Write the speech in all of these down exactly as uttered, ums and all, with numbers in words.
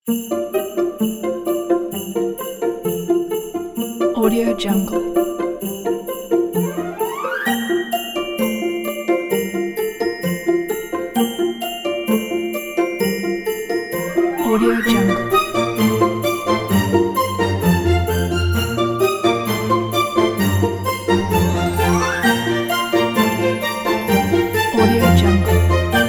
Audio Jungle. Audio Jungle. Audio Jungle.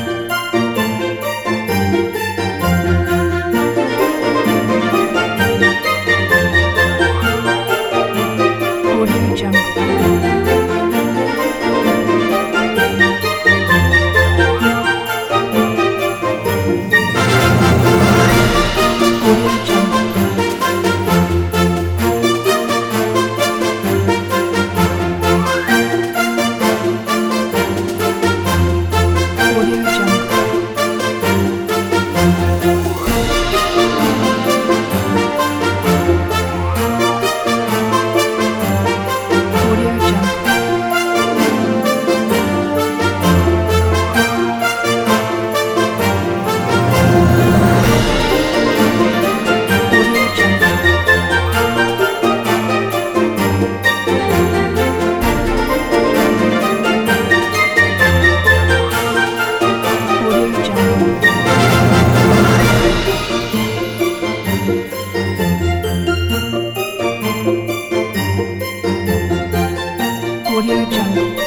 Audio Jungle. Audio Jungle. Audio Jungle. Audio Jungle. Audio Jungle. Audio Jungle. Audio Jungle.